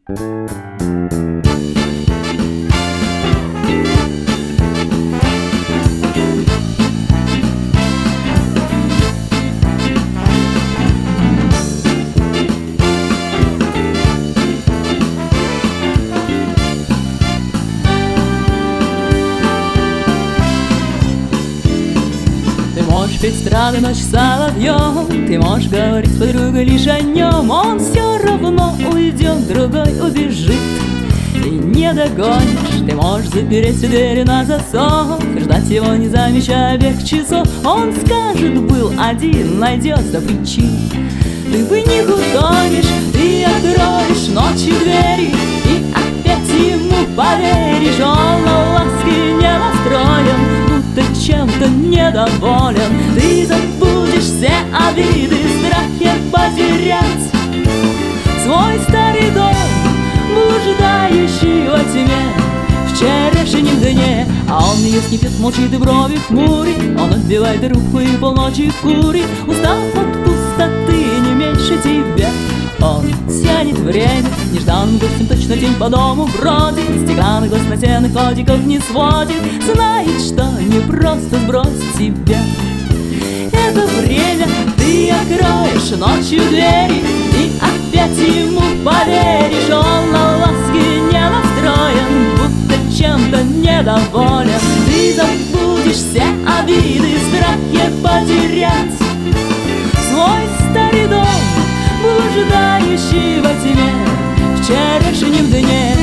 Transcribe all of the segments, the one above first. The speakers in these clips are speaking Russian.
Можешь петь страны ночь соловьем, ты можешь говорить с подругой лишь о нем. Он все равно уйдет, другой убежит, и не догонишь. Ты можешь запереть все двери на засов, ждать его, не замечая бег часов. Он скажет, был один, найдется причин. Ты в них утонешь, ты откроешь ночью двери, и опять ему поверишь. Он на ласки не настроен, будто чем-то недоволен. Ты забудешь все обиды, страхи потерять свой старый дом, блуждающий во тьме вчерашнем дне. А он ест, не пьет, молчит и брови хмурит. Он отбивает руку и полночи курит, устав от пустоты не меньше тебя. Он тянет время, нежданным гостем точно тень по дому бродит, стеклянных глаз настенных ходиков не сводит, знает, что не просто сбросить себя. Это время ты откроешь ночью двери, и опять ему поверишь. Он на ласки не настроен, будто чем-то недоволен. Ты забудешь все обиды, страхи потерять свой старый дом, блуждающий во тьме вчерашнем дне.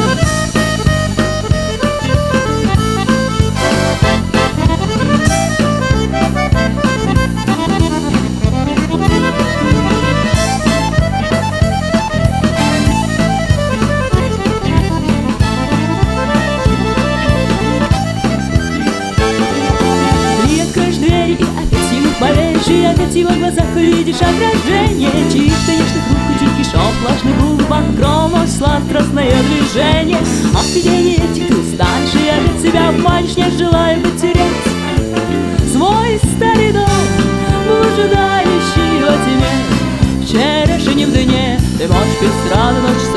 Ты откроешь двери, и опять ему поверишь, и опять в его глазах увидишь отражение чьих-то нежных рук и тихий шепот влажных губ, покровом сладострастное движение. От видений этих ты устанешь, и опять себя обманешь, не желая потерять свой старый дом, блуждающий во тьме вчерашнем дне. Ты можешь петь страны ночь